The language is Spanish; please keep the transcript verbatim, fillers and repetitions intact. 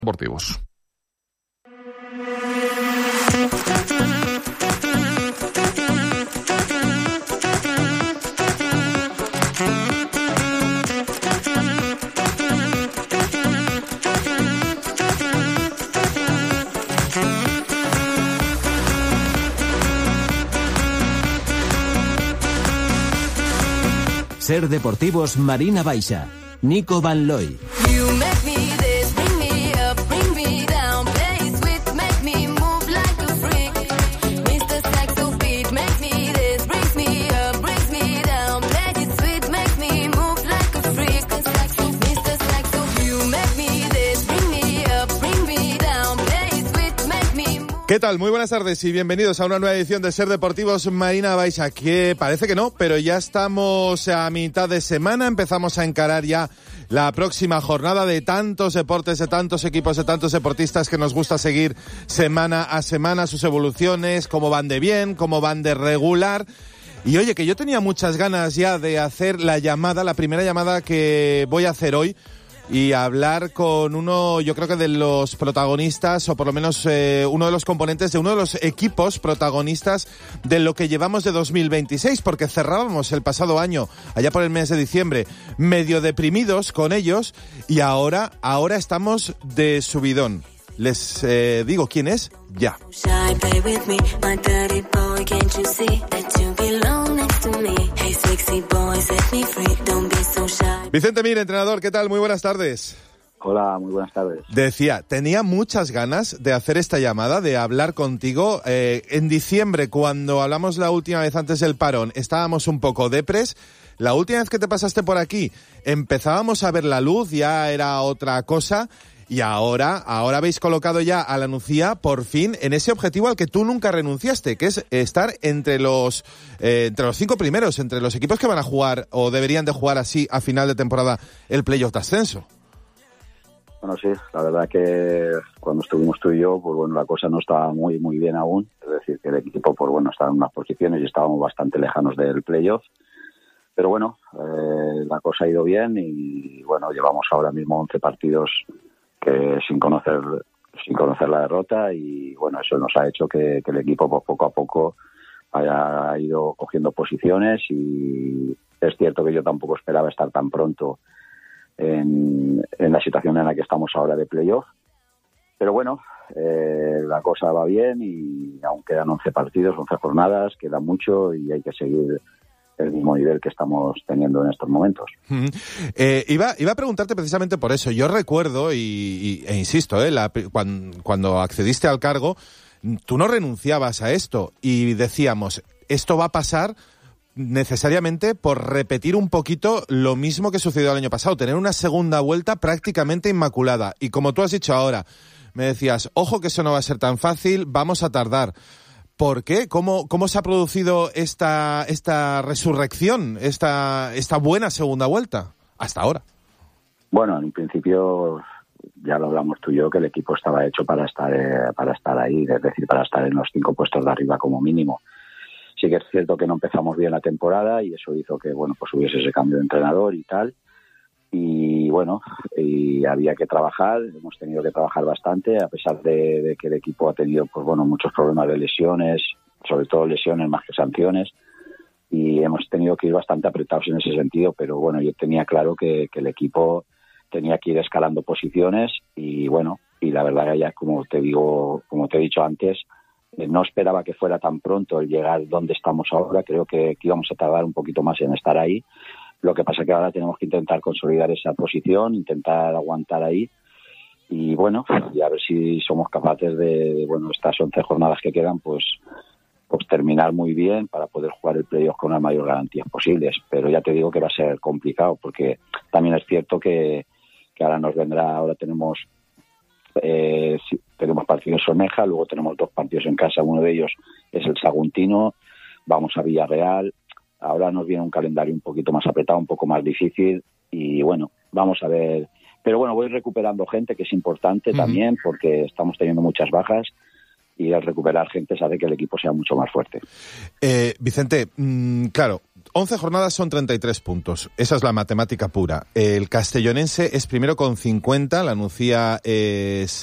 Deportivos. Ser Deportivos Marina Baixa, Nico Van Looy. ¿Qué tal? Muy buenas tardes y bienvenidos a una nueva edición de Ser Deportivos Marina Baixa, que parece que no, pero ya estamos a mitad de semana, empezamos a encarar ya la próxima jornada de tantos deportes, de tantos equipos, de tantos deportistas que nos gusta seguir semana a semana sus evoluciones, cómo van de bien, cómo van de regular. Y oye, que yo tenía muchas ganas ya de hacer la llamada, la primera llamada que voy a hacer hoy, y hablar con uno, yo creo que de los protagonistas, o por lo menos eh, uno de los componentes de uno de los equipos protagonistas de lo que llevamos de dos mil veintiséis, porque cerrábamos el pasado año, allá por el mes de diciembre, medio deprimidos con ellos, y ahora, ahora estamos de subidón. Les eh, digo quién es, ya. Vicente Mir, entrenador, ¿qué tal? Muy buenas tardes. Hola, muy buenas tardes. Decía, tenía muchas ganas de hacer esta llamada, de hablar contigo. Eh, en diciembre, cuando hablamos la última vez antes del parón, estábamos un poco depres. La última vez que te pasaste por aquí, empezábamos a ver la luz, ya era otra cosa. Y ahora, ahora habéis colocado ya a la Nucía, por fin, en ese objetivo al que tú nunca renunciaste, que es estar entre los eh, entre los cinco primeros, entre los equipos que van a jugar o deberían de jugar así a final de temporada el playoff de ascenso. Bueno, sí, la verdad que cuando estuvimos tú y yo, pues bueno, la cosa no estaba muy muy bien aún. Es decir, que el equipo, pues bueno, estaba en unas posiciones y estábamos bastante lejanos del playoff. Pero bueno, eh, la cosa ha ido bien y bueno, llevamos ahora mismo once partidos que sin conocer sin conocer la derrota, y bueno, eso nos ha hecho que, que el equipo pues, poco a poco haya ido cogiendo posiciones, y es cierto que yo tampoco esperaba estar tan pronto en, en la situación en la que estamos ahora de playoff, pero bueno, eh, la cosa va bien y aún quedan once partidos, once jornadas, queda mucho y hay que seguir el mismo nivel que estamos teniendo en estos momentos. Uh-huh. Eh, iba, iba a preguntarte precisamente por eso. Yo recuerdo, y, y, e insisto, eh, la, cuando, cuando accediste al cargo, tú no renunciabas a esto y decíamos, esto va a pasar necesariamente por repetir un poquito lo mismo que sucedió el año pasado, tener una segunda vuelta prácticamente inmaculada. Y como tú has dicho ahora, me decías, ojo que eso no va a ser tan fácil, vamos a tardar. ¿Por qué? ¿Cómo, cómo se ha producido esta esta resurrección, esta esta buena segunda vuelta hasta ahora? Bueno, en principio ya lo hablamos tú y yo, que el equipo estaba hecho para estar eh, para estar ahí, es decir, para estar en los cinco puestos de arriba como mínimo. Sí que es cierto que no empezamos bien la temporada y eso hizo que bueno pues hubiese ese cambio de entrenador y tal. Y bueno, y había que trabajar, hemos tenido que trabajar bastante, a pesar de, de que el equipo ha tenido pues bueno muchos problemas de lesiones, sobre todo lesiones más que sanciones, y hemos tenido que ir bastante apretados en ese sentido, pero bueno, yo tenía claro que, que el equipo tenía que ir escalando posiciones y bueno, y la verdad que ya como te digo, como te he dicho antes, eh, no esperaba que fuera tan pronto el llegar donde estamos ahora, creo que, que íbamos a tardar un poquito más en estar ahí. Lo que pasa es que ahora tenemos que intentar consolidar esa posición, intentar aguantar ahí y bueno, y a ver si somos capaces de, de bueno, estas once jornadas que quedan, pues, pues terminar muy bien para poder jugar el playoff con las mayores garantías posibles. Pero ya te digo que va a ser complicado porque también es cierto que, que ahora nos vendrá, ahora tenemos eh, tenemos partidos en Soneja, luego tenemos dos partidos en casa, uno de ellos es el Saguntino, vamos a Villarreal. Ahora nos viene un calendario un poquito más apretado, un poco más difícil y bueno, vamos a ver. Pero bueno, voy recuperando gente, que es importante uh-huh. también, porque estamos teniendo muchas bajas y al recuperar gente se hace que el equipo sea mucho más fuerte. Eh, Vicente, mmm, claro, once jornadas son treinta y tres puntos. Esa es la matemática pura. El castellonense es primero con cincuenta, la Nucía es